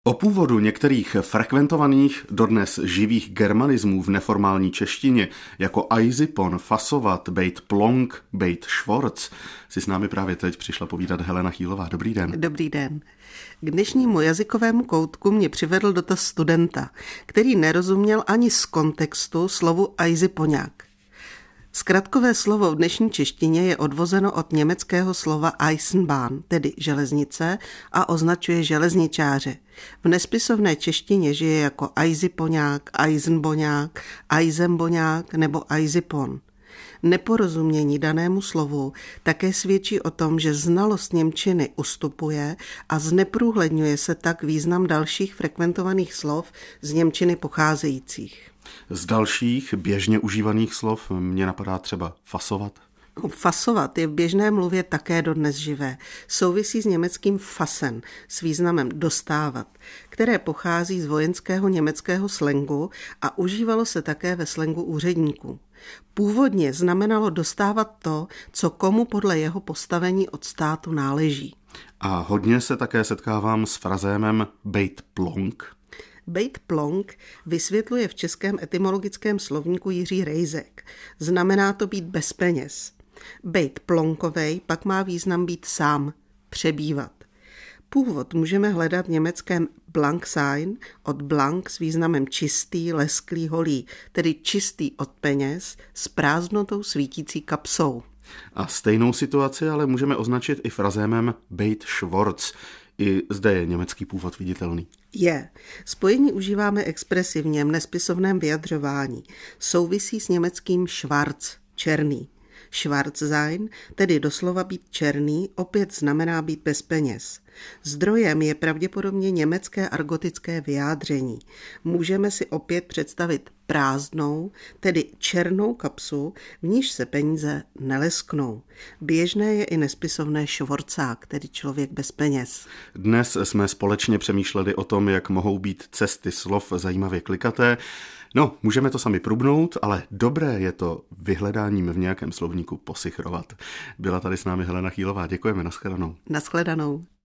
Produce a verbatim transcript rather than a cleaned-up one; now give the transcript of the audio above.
O původu některých frekventovaných, dodnes živých germanismů v neformální češtině, jako ajzipon, fasovat, bejt plonk, bejt švorc, si s námi právě teď přišla povídat Helena Chýlová. Dobrý den. Dobrý den. K dnešnímu jazykovému koutku mě přivedl dotaz studenta, který nerozuměl ani z kontextu slovu ajzipoňák. Zkratkové slovo v dnešní češtině je odvozeno od německého slova Eisenbahn, tedy železnice, a označuje železničáře. V nespisovné češtině žije jako ajzipoňák, ajzenboňák, ajzenboňák nebo ajzipon. Neporozumění danému slovu také svědčí o tom, že znalost němčiny ustupuje a zneprůhledňuje se tak význam dalších frekventovaných slov z němčiny pocházejících. Z dalších běžně užívaných slov mě napadá třeba fasovat. Fasovat je v běžné mluvě také dodnes živé. Souvisí s německým fasen s významem dostávat, které pochází z vojenského německého slangu a užívalo se také ve slangu úředníků. Původně znamenalo dostávat to, co komu podle jeho postavení od státu náleží. A hodně se také setkávám s frazémem bejt plonk. Bejt plonk vysvětluje v českém etymologickém slovníku Jiří Rejzek. Znamená to být bez peněz. Bejt plonkovej pak má význam být sám, přebývat. Původ můžeme hledat v německém blank sein od blank s významem čistý, lesklý, holý, tedy čistý od peněz s prázdnotou svítící kapsou. A stejnou situaci ale můžeme označit i frazémem bejt švorc. I zde je německý původ viditelný. Je. Spojení užíváme expresivně v nespisovném vyjadřování. Souvisí s německým schwarz, černý. Schwarz sein, tedy doslova být černý, opět znamená být bez peněz. Zdrojem je pravděpodobně německé argotické vyjádření. Můžeme si opět představit prázdnou, tedy černou kapsu, v níž se peníze nelesknou. Běžné je i nespisovné švorcák, tedy člověk bez peněz. Dnes jsme společně přemýšleli o tom, jak mohou být cesty slov zajímavě klikaté. No, můžeme to sami prubnout, ale dobré je to vyhledáním v nějakém slovníku posichrovat. Byla tady s námi Helena Chýlová. Děkujeme, nashledanou. Nashledanou.